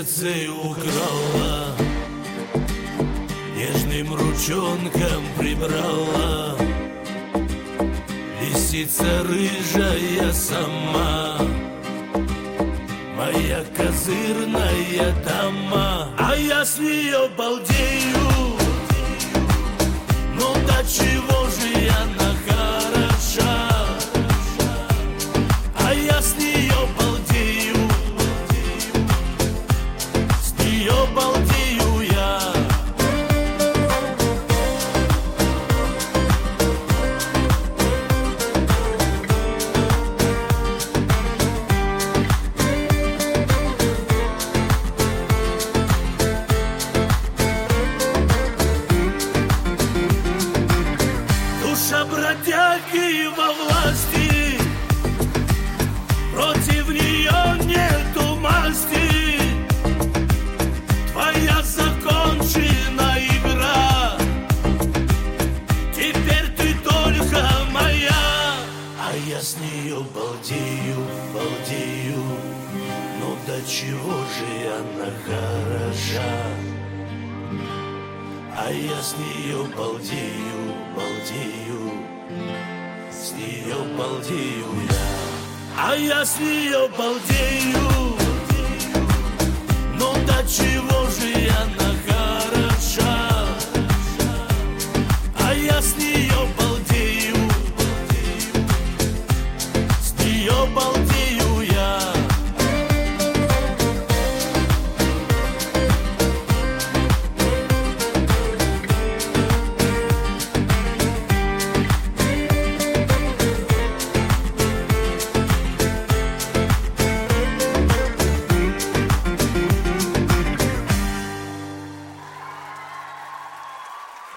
сердце украла, нежным ручонком прибрала. Лисица рыжая сама, моя козырная дама, а я с нее балдею. Ну до чего же она хороша, а я с нее балдею, с нее балдею я. Душа бродяги во власти, против нее нету масти. Твоя закончена игра, теперь ты только моя. А я с нее балдею, балдею. Ну до чего же она хороша, а я с нее балдею, балдею, с нее балдею я. А я с нее балдею, ну до чего же она хороша, а я с нее балдею, с нее балдею.